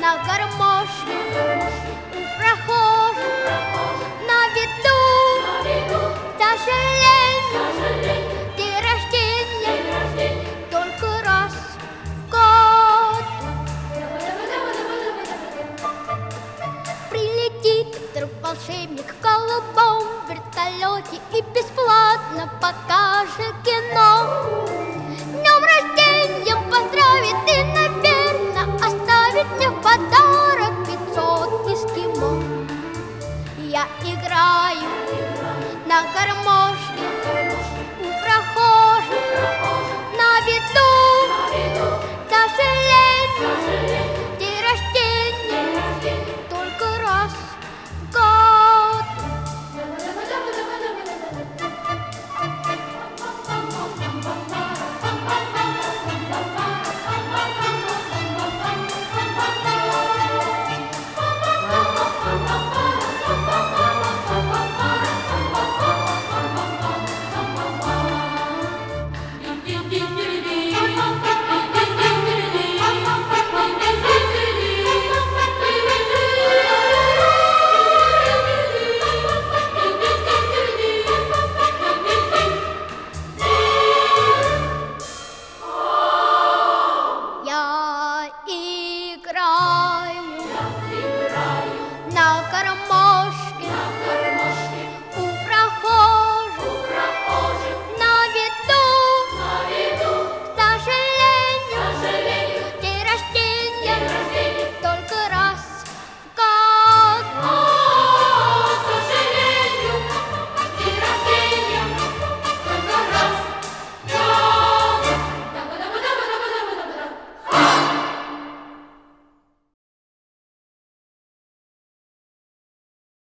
на гармошке у прохожих на виду. Сожалею, день рождения только раз в году. Прилетит вдруг волшебник в голубом вертолете и бесплатно покажет кино. Днем рождения поздравит и, наверно, оставит мне в подарок